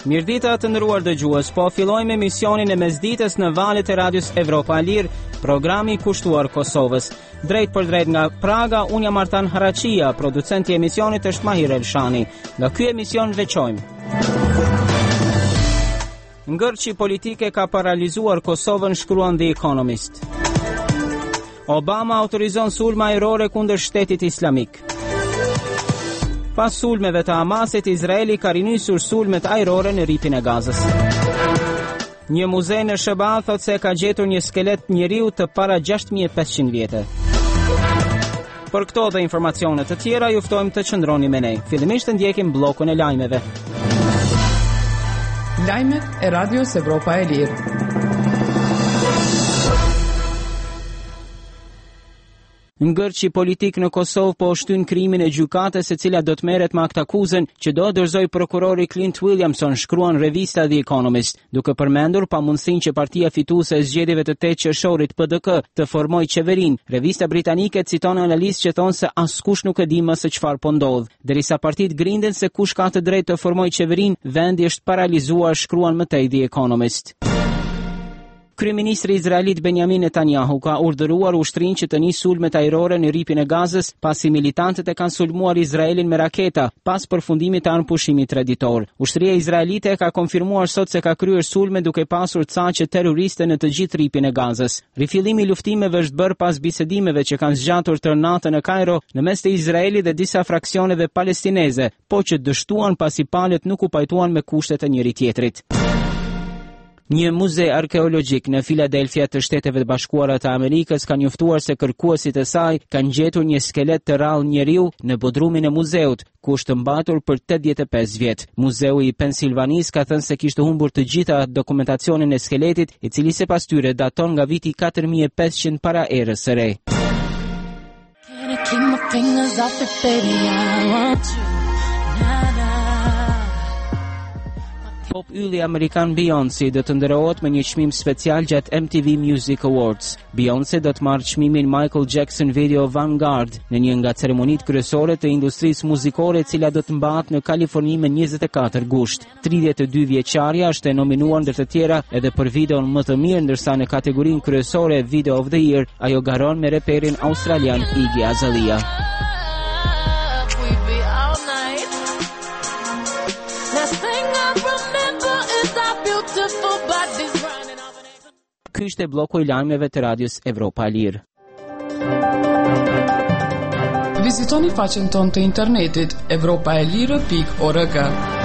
Mirëdita të nderuar dëgjues, po fillojmë emisionin e mesditës në valët e radios Evropa Lir, programi i kushtuar Kosovës. Drejt për drejt nga Praga, unë jam Artan Harachia, producenti i emisionit është Mahir Elshani. Nga ky emision veçojmë. Ngërçi politike ka paralizuar Kosovën, shkruan The Economist. Obama autorizon sulma ajrore kundër shtetit islamik. Pas sulmeve të Hamasit, Izraeli ka rinisur sulmet ajrore në ripin e Gazës. Një muze në SBA thot se ka gjetur një skelet njeriu të para 6500 vjetë. Për këto dhe informacionet të tjera, ju ftojmë të qëndroni me ne. Fillimisht të ndjekim bllokun e lajmeve. Lajmet e Radios Evropa e Lirë. Ngërçi politik në Kosovë po shtyn krimin e gjykatës e cila do të merret me akt akuzën që do dorëzoj prokurori Clint Williamson, shkruan revista The Economist, duke përmendur pamundësinë që partia fituese e zgjedhjeve të 8 qershorit PDK të formojë qeverinë. Revista britanike citon analistë që thonë se askush nuk e di më se çfarë po ndodh. Derisa partitë grinden se kush ka të drejtë të formojë qeverinë, vendi është paralizuar, shkruan mëtej The Economist. Kryeministri izraelit Benjamin Netanyahu ka urdhëruar ushtrinë që të nisë sulmet ajrore në ripin e Gazës, pasi militantët e kanë sulmuar Izraelin me raketa pas përfundimit të anëpushimit traditor. Ushtria izraelite ka konfirmuar sot se ka kryer sulme duke pasur caqe terroriste në të gjithë ripin e Gazës. Rifillimi i luftimeve është bërë pas bisedimeve që kanë zgjatur tërë natën në Kairo në mes të Izraelit dhe disa fraksioneve palestineze, po që dështuan pasi palët nuk u pajtuan me kushtet e njëri tjetrit. Një muze arkeologjik në Filadelfia të Shteteve të Bashkuara të Amerikës ka njoftuar se kërkuesit e saj kanë gjetur një skelet të rrallë njeriu në bodrumin e muzeut, ku është mbatur për 85 vjet. Muzeu i Pensilvanisë ka thënë se kishte humbur të gjitha dokumentacionin e skeletit, i cili sipas tyre daton nga viti 4500 para erës së re. Pop ylli amerikan Beyoncé do të ndërohet me një çmim special gjatë MTV Music Awards. Beyoncé do të marrë çmimin Michael Jackson Video Vanguard në një nga ceremonitë kryesore të industrisë muzikore, e cila do të mbahet në Kaliforni me 24 gusht. 32 vjeçaria është e nominuar ndër të tjera edhe për videon më të mirë, ndërsa në kategorinë kryesore Video of the Year ajo garon me reperin australian Iggy Azalea. Ky ishte bloku i lajmeve të radios Evropa Lir. Vizitoni faqen tonë të internetit europaelire.org.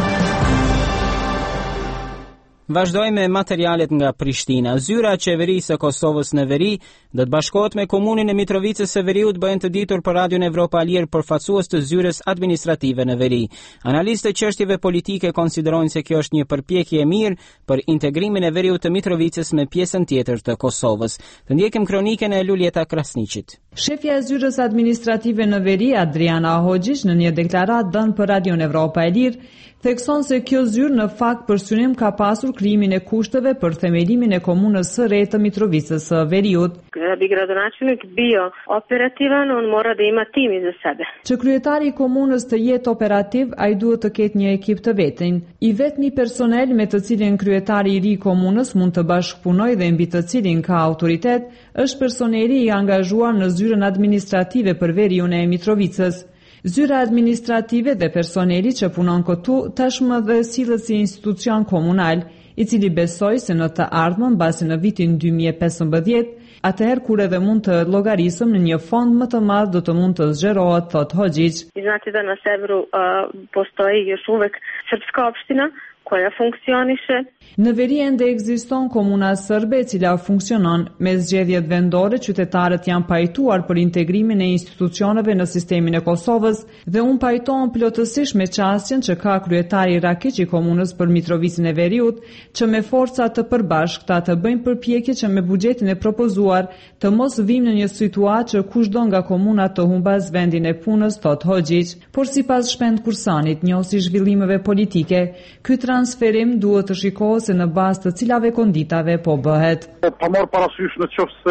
Vazhdojmë me materialet nga Prishtina. Zyra e qeverisë së Kosovës në veri do të bashkohet me komunën e Mitrovicës së Veriut, bëhen të ditur për Radion Evropa Lir përfaqësues të zyrës administrative në veri. Analistë të çështjeve politike konsiderojnë se kjo është një përpjekje e mirë për integrimin e Veriut të Mitrovicës me pjesën tjetër të Kosovës. Të ndjekim kronikën e Luljeta Krasniqit. Shefja e zyrës administrative në veri, Adriana Hoxhić, në një deklaratë dhënë për Radion Evropa e Lir, thekson se kjo zyrë në fakt për synim ka pasur krijimin e kushteve për themelimin e komunës së re të Mitrovicës së Veriut. Da bi gradonačelnik bio operativan, on mora da ima tim iza sebe. Që kryetari i komunës të jetë operativ, ai duhet të ketë një ekip të vetin. I vetmi personel me të cilin kryetari i ri i komunës mund të bashkëpunojë dhe mbi të cilin ka autoritet, është personeli i angazhuar në zyrën administrative për Veriun e Mitrovicës. Zyra administrative dhe personeli që punon këtu tashmë dhe sillet si institucion komunal, i cili besoj se në të ardhmen mbasi në vitin 2015, atëherë kur edhe mund të llogarisëm në një fond më të madh do të mund të zgjerohet, thot Hoxhić. Znate da na severu postoji još uvek srpska opština koja funkcioniše. Në veri ende ekziston komuna sërbe e cila funksionon. Me zgjedhjet vendore, qytetarët janë pajtuar për integrimin e institucioneve në sistemin e Kosovës dhe unë pajtohem plotësisht me çastjen që ka kryetari Rakić i komunës për Mitrovicën e Veriut, që me forca të përbashkëta të bëjnë përpjekje që me buxhetin e propozuar të mos vim në një situatë që kushdo nga komuna të humbas vendin e punës, thot Hoxhić. Por sipas Shpend Kursanit, njohësi zhvillimeve politike, ky transferim duhet të shikohet se në bazë të cilave konditave po bëhet. Pa marrë parasysh në qoftë se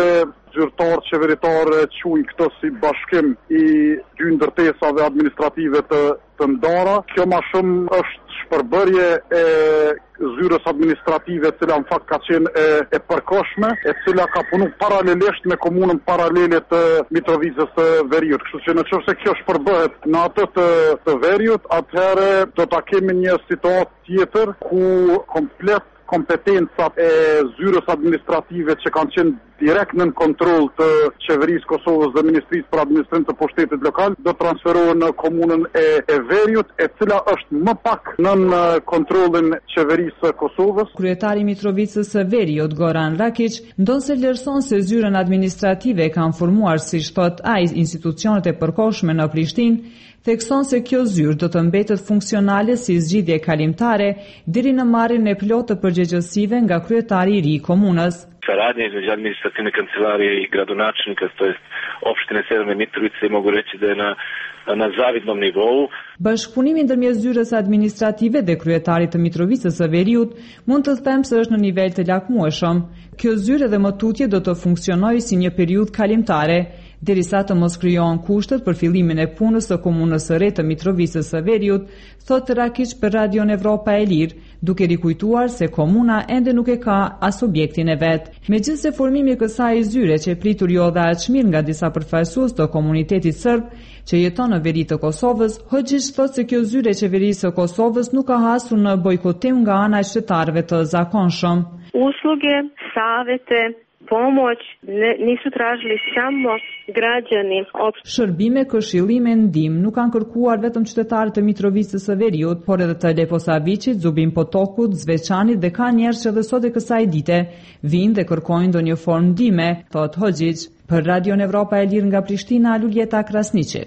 zyrtarë qeveritarë quajnë këtë si bashkim I dy ndërtesave administrative të ndara. Kjo ma shumë është shpërbërje e zyrës administrative, cila në fakt ka qenë e përkohshme, e cila ka punu paralelisht me komunën paralele të Mitrovicës së Veriut. Kështu që nëse kjo shpërbëhet në atë të Veriut, atëherë do ta kemi një situatë tjetër ku komplet kompetencat e zyrës administrative që kanë qenë direkt nën kontroll të qeverisë Kosovës dhe Ministrisë për Administrim të Pushtetit Lokal do transferohen në komunën e Veriut, e cila është më pak nën kontrollin qeverisë së Kosovës. Kryetari I Mitrovicës së Veriut, Goran Rakic, ndonse vlerëson se zyrën administrative kanë formuar, siç thot ai, institucionet e përkohshme në Prishtinë, thekson se kjo zyrë do të mbetet funksionale si zgjidhje kalimtare deri në marrjen e plotë të përgjegjësive nga kryetari I ri I komunës. Saradnja između administrativne kancelarije I gradonačelnika, to jest opštine Severne Mitrovice, mogu reći da je na zavidnom nivou. Bashkëpunimi ndërmjet zyrës administrative dhe kryetarit të Mitrovicës së Veriut mund të them se është në nivel të lakmueshëm. Kjo zyrë dhe më tutje do të funksionojë si një periudhë kalimtare, derisa të mos krijohen kushtet për fillimin e punës së komunës së re të Mitrovicës së Veriut, thot Rakic për Radion Evropa e Lirë, duke rikujtuar se komuna ende nuk e ka as objektin e vet. Megjithse formimi I kësaj zyre që pritur jo dha aq mirë nga disa përfaqësues të komunitetit serb që jeton në veri të Kosovës, Hoxhić thot se kjo zyre e qeverisë së Kosovës nuk ka hasur në bojkotim nga ana e qytetarëve të zakonshëm. Usluge, savete, pomoć nisu tražili samo građani. Shërbime, këshillime, ndihmë nuk kanë kërkuar vetëm qytetarët e Mitrovicës së Veriut, por edhe të Leposavicit, Zubin Potokut, Zveçanit dhe ka njerëz që edhe sot e kësaj dite vinë dhe kërkojnë ndonjë formë ndihme, thot Hoxhić. Për Radion Evropa e Lirë nga Prishtina, Luljeta Krasniqi.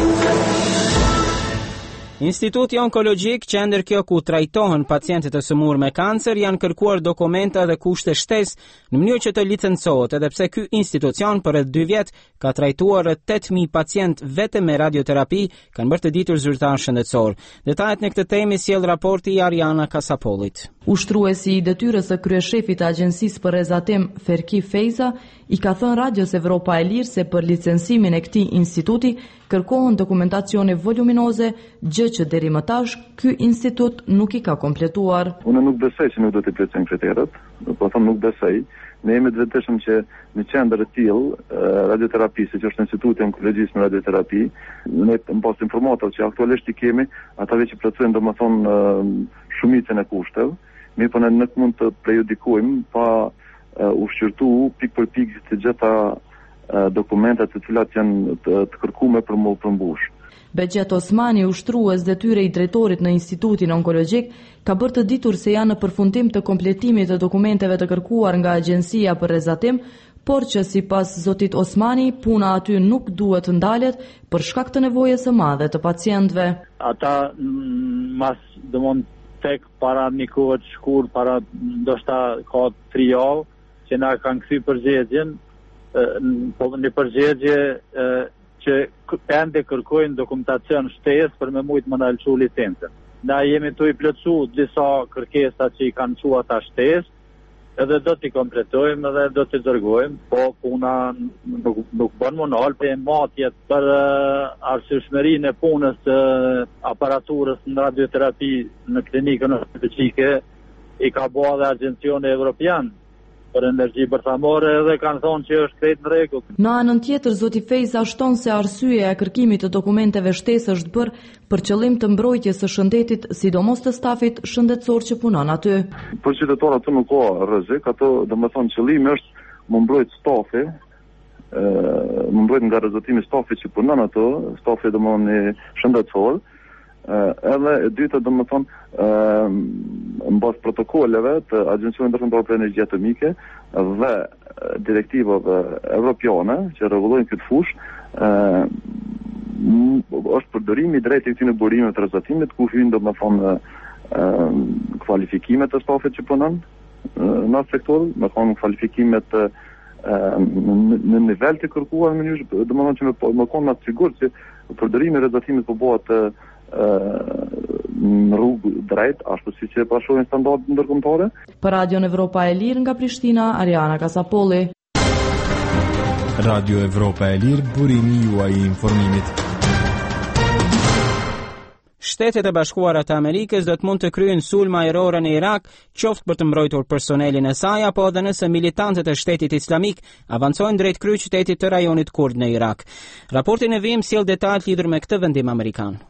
Instituti Onkologjik, qendër kjo ku trajtohen pacientët e sëmurë me kancer, janë kërkuar dokumenta dhe kushte shtesë në mënyrë që të licencohet, edhe pse ky institucion për rreth 2 vjet ka trajtuar rreth 8000 pacient vetëm me radioterapi, kanë bërë të ditur zyrtar shëndetësor. Detajet në këtë temë sjell raporti I Ariana Kasapolit. Ushtruesi I detyrës së kryeshefit të Agjencisë për Rezatim Ferki Fejza I ka thënë Radios Evropa e Lirë se për licencimin e këtij instituti kërkohen dokumentacione voluminoze, gjë që deri më tash ky institut nuk I ka kompletuar. Unë nuk besoj se nuk do të plotësojnë kriteret, po them nuk besoj. Ne jemi të vetëshëm që në qendër të tillë radioterapisë, që është Instituti Onkologjisë me Radioterapi, ne pas informatat që aktualisht I kemi, ata veç plotësojnë domethënë shumicën e kushteve, mirë po ne nuk mund të prejudikojmë pa ushqyrtu pik për pik të gjitha dokumentat të cilat janë të kërkuar për më përmbush. Begjet Osmani, ushtrues detyre I drejtorit në Institutin Onkologjik, ka bërë të ditur se janë në përfundim të kompletimit të dokumenteve të kërkuar nga Agjencia për Rezatim, por që sipas zotit Osmani, puna aty nuk duhet të ndalet për shkak të nevojës së madhe të pacientëve. Ata mas domon tek para një kohë të shkurt, para ndoshta ka 3 javë që na kanë kthy përgjigjen, po në përgjigje që ende kërkojnë dokumentacion shtesë për me mujtë më nalçu licencën. Na jemi të I plotësu disa kërkesa që I kanë qu ata shtesë, edhe do t'i kompletojmë edhe do t'i dërgojmë, po puna nuk bën më nalë për matjet për arsyeshmërinë e punës të aparaturës në radioterapi në klinikën ortopedik I ka bërë dhe Agjencioni Evropian për energji bërthamore edhe kanë thonë që është krejt në rregull. Në anën tjetër, zoti Fejza shton se arsyeja e kërkimit të dokumenteve shtesë është bërë për qëllim të mbrojtjes së shëndetit, sidomos të stafit shëndetësor që punon aty. Për qytetarët aty nuk ka rrezik, ato domethënë qëllimi është më mbrojt stafi, më mbrojt nga rrezikimi stafit që punon ato, stafi domethënë shëndetësor. Edhe e dyta domethënë mbas protokolleve të Agjencisë Ndërkombëtare për Energji Atomike dhe direktivave evropiane që rregullojnë këtë fushë, është përdorimi I drejtë I këtyre burimeve të rrezatimit ku hyn domethënë kualifikimet të stafit që punon në atë sektor, domethënë kualifikimet në nivel të kërkuar në mënyrë domethënë që më konë më sigurt që përdorimi I rrezatimit po bëhet në rrugë drejt, ashtu siç e pasojnë standardet ndërkombëtare. Për Radion Evropa e Lirë nga Prishtina, Ariana Kasapolli. Radio Evropa e Lirë, burimi juaj I informimit. Shtetet e Bashkuara të Amerikës do të mund të kryejnë sulma ajrore në Irak, qoftë për të mbrojtur personelin e saj apo edhe nëse militantët e Shtetit Islamik avancojnë drejt kryeqytetit të rajonit kurd në Irak. Raporti në vijim sjell detajt lidhur me këtë vendim amerikan.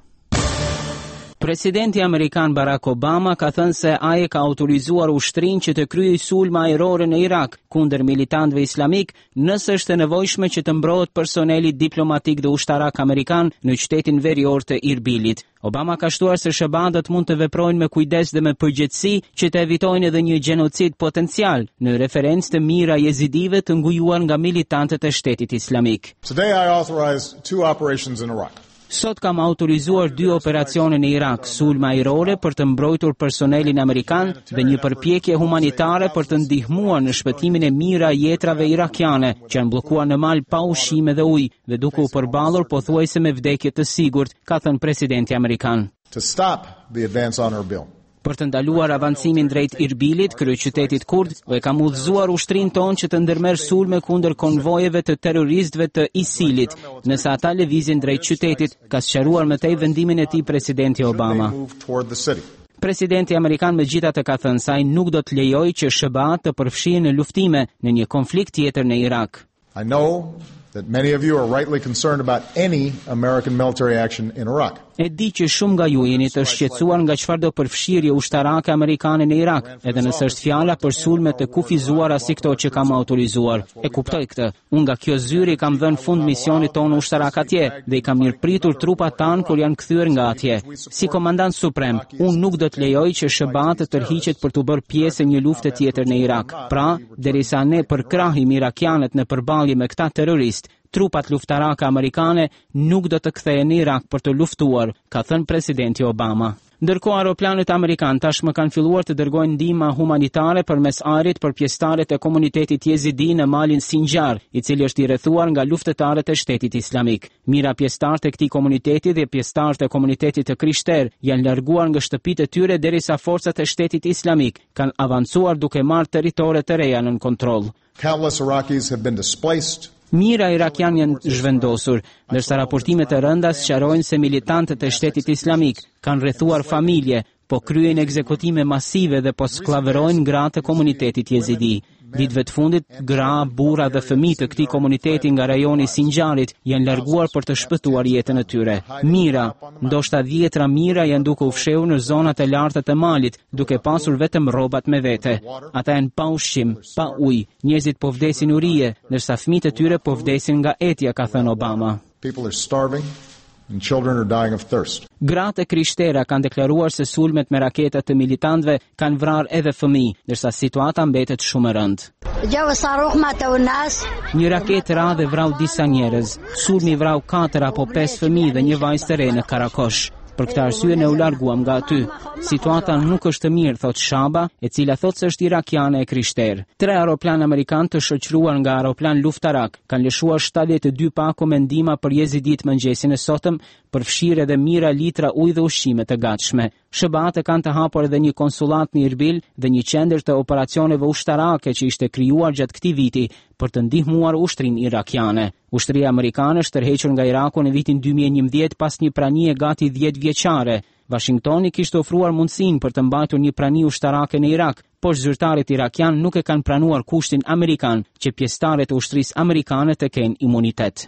Presidenti Amerikan Barack Obama ka thënë se ai ka autorizuar ushtrinë që të kryejë sulma ajrore në Irak kundër militantëve islamik nëse është e nevojshme që të mbrohet personeli diplomatik dhe ushtarak amerikan në qytetin verior të Irbilit. Obama ka shtuar se SHBA-t mund të veprojnë me kujdes dhe me përgjegjësi që të evitojnë edhe një gjenocid potencial në referencë të mira jezidive të ngujuar nga militantët e Shtetit Islamik. Today I authorize 2 operations in Iraq. Sot kam autorizuar 2 operacione në Irak, sulma ajrore për të mbrojtur personelin amerikan dhe një përpjekje humanitare për të ndihmuar në shpëtimin e mira jetrave irakiane që janë bllokuar në mal pa ushqim dhe ujë dhe duke u përballur pothuajse me vdekje të sigurt, ka thënë presidenti amerikan. To stop the advance on Erbil. Për të ndaluar avancimin drejt Irbilit, kryeqytetit kurd, e kam udhëzuar ushtrinë tonë që të ndërmerr sulme kundër konvojeve të terroristëve të ISIL-it, nëse ata lëvizin drejt qytetit, ka sqaruar më tej vendimin e tij presidenti Obama. Presidenti amerikan megjithatë ka thënë se ai nuk do të lejojë që SHBA të përfshihen në luftime në një konflikt tjetër në Irak. I know that many of you are rightly concerned about any American military action in Iraq. E di që shumë nga ju jeni të shqetësuar nga çfarëdo përfshirje ushtarake amerikane në Irak, edhe nëse është fjala për sulme të kufizuara si këto që kam autorizuar. E kuptoj këtë. Unë nga kjo zyri kam dhënë fund misionit tonë ushtarak atje dhe I kam mirëpritur trupat tanë kur janë kthyer nga atje. Si komandant suprem, unë nuk do të lejoj që SHBA të tërhiqet për të bërë pjesë e një lufte tjetër në Irak. Pra, derisa ne përkrahim irakianët në përballje me këta terroristë, trupat luftarake amerikane nuk do të kthehen në Irak për të luftuar, ka thënë presidenti Obama. Ndërkohë aeroplanet amerikan tashmë kanë filluar të dërgojnë ndihmë humanitare përmes ajrit për pjesëtarët e komunitetit jezidi në malin Sinjar, I cili është I rrethuar nga luftëtarët e Shtetit Islamik. Mira pjesëtarë të këtij komuniteti dhe pjesëtarët e komunitetit të krishterë janë larguar nga shtëpitë e tyre derisa forcat e Shtetit Islamik kanë avancuar duke marrë territore të reja nën kontroll. Countless Iraqis have been displaced. Mira irakian janë zhvendosur, ndërsa raportimet e rënda sqarojnë se militantët e Shtetit Islamik kanë rrethuar familje, po kryejnë ekzekutime masive dhe po skllavërojnë gratë të komunitetit jezidi. Ditëve të fundit, gra, burra dhe fëmijë të këtij komuniteti nga rajoni Sinjarit janë larguar për të shpëtuar jetën e tyre. Mira, ndoshta 10 mira janë duke u fshehur në zonat e larta të malit, duke pasur vetëm rrobat me vete. Ata janë pa ushqim, pa ujë, njerëzit po vdesin urije, ndërsa fëmijët e tyre po vdesin nga etja, ka thënë Obama. People are starving. And children are dying of thirst. Gratë e krishtera kanë deklaruar se sulmet me raketa të militantëve kanë vrarë edhe fëmijë, ndërsa situata mbetet shumë e rëndë. Një raketë ra dhe vrau disa njerëz. Sulmi vrau 4 apo 5 fëmijë dhe një vajzë të re në Karakosh. Për këtë arsye ne u larguam nga aty. Situata nuk është mirë, thot Shaba, e cila thot se është irakiane e krishterë. 3 aeroplan amerikan të shoqëruar nga aeroplan luftarak kanë lëshuar 72 pako me ndihma për jezidit mëngjesin e sotëm, përfshirë edhe mijëra litra ujë dhe ushqime të gatshme. SHBA-t kanë të hapur edhe një konsullat në Irbil dhe një qendër të operacioneve ushtarake që ishte krijuar gjatë këtij viti për të ndihmuar ushtrinë irakiane. Ushtria amerikane është tërhequr nga Iraku në vitin 2011 pas një pranie gati 10 vjeçare. Washingtoni kishte ofruar mundësinë për të mbajtur një prani ushtarake në Irak, por zyrtarët irakian nuk e kanë pranuar kushtin amerikan që pjesëtarët e ushtrisë amerikane të kenë imunitet.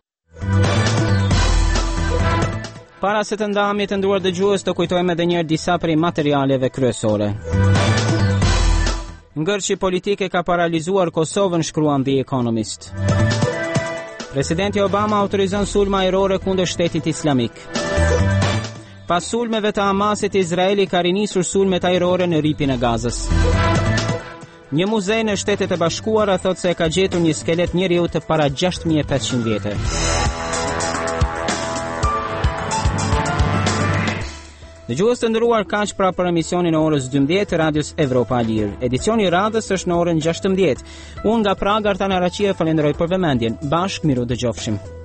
Para se të ndahemi të nderuar dëgjues, të kujtojmë edhe një herë disa prej materialeve kryesore. Ngërçi politike ka paralizuar Kosovën, shkruan The Economist. Presidenti Obama autorizon sulma ajrore kundër Shtetit Islamik. Pas sulmeve të Hamasit, Izraeli ka rinisur sulmet ajrore në ripin e Gazës. Një muze në Shtetet e Bashkuara thot se ka gjetur një skelet njeriu të para 6500 vjetë. Dëgjues të nderuar, kaq pra për emisionin e orës 12 të Radios Evropa e Lirë. Edicioni I radhës është në orën 16. Unë nga Praga, Artan Araqi, falenderoj për vëmendjen. Bashkë miru dëgjofshim.